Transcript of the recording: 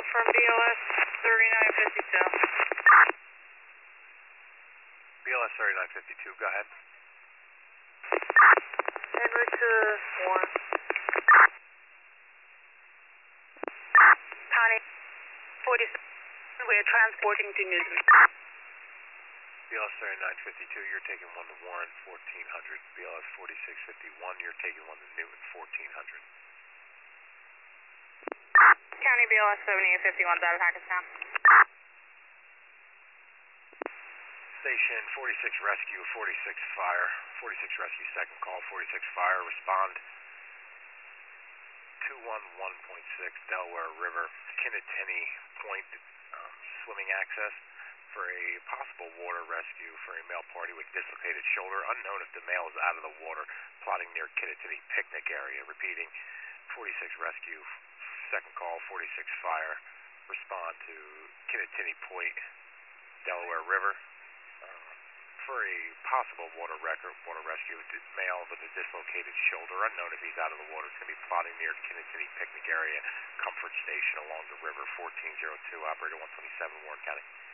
from BLS 3952. BLS 3952, go ahead. En route to 1. Connie, 47. We are transporting to Newton. BLS 3952, you're taking one to Warren, 1400. BLS 4651, you're taking one to Newton, 1400. County BLS 7851, out of Hackettstown. Station 46 Rescue, 46 Fire. 46 Rescue, second call, 46 Fire, respond. 211.6 Delaware River, Kinnatini Point, swimming access for a possible water rescue for a male party with dislocated shoulder. Unknown if the male is out of the water, plotting near Kinnatini picnic area. Repeating, 46 Rescue, second call, 46 Fire, respond to Kinnatini Point, Delaware River, for a possible water rescue. Male with a dislocated shoulder. Unknown if he's out of the water. It's going to be plotting near Kinnatini picnic area, Comfort Station along the river, 1402, operator 127, Warren County.